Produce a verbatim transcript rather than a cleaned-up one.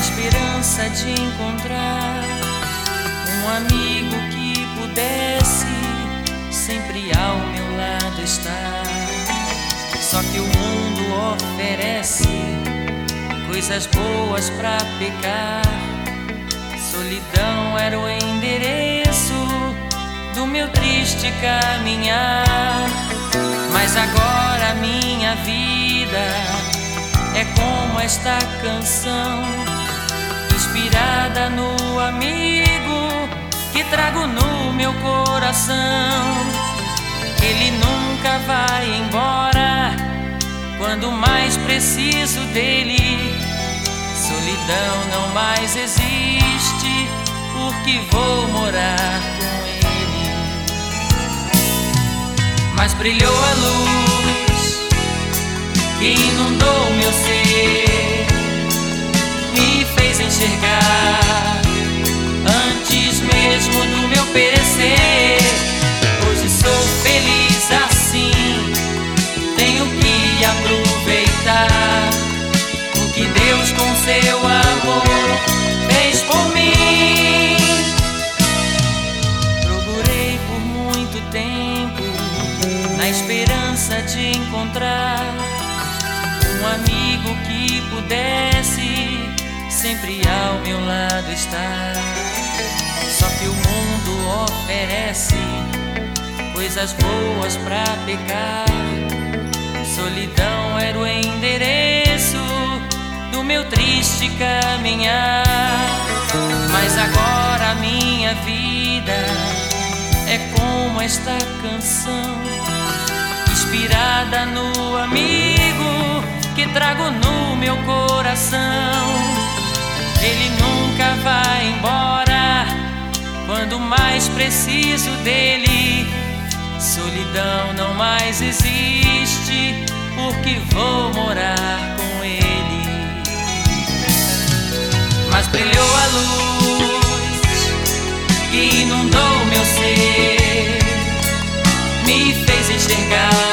esperança de encontrar um amigo que pudesse sempre ao meu lado estar. Só que o mundo oferece coisas boas pra pecar. Solidão era o endereço do meu triste caminhar. Mas agora minha vida é como esta canção, inspirada no amigo que trago no meu coração. Ele nunca vai embora quando mais preciso dele. Solidão não mais existe, porque vou morar com ele. Mas brilhou a luz que inundou meu ser, me fez enxergar antes mesmo do meu perecer. Hoje sou feliz assim, tenho que aproveitar o que Deus com seu amor fez por mim. Procurei por muito tempo na esperança de encontrar um amigo que pudesse sempre ao meu lado estar. Só que o mundo oferece coisas boas pra pecar. Solidão era o endereço do meu triste caminhar. Mas agora a minha vida é como esta canção, inspirada no amigo que trago no meu coração. Ele nunca vai embora quando mais preciso dele. Solidão não mais existe, porque vou morar com ele. Mas brilhou a luz que inundou meu ser, me fez enxergar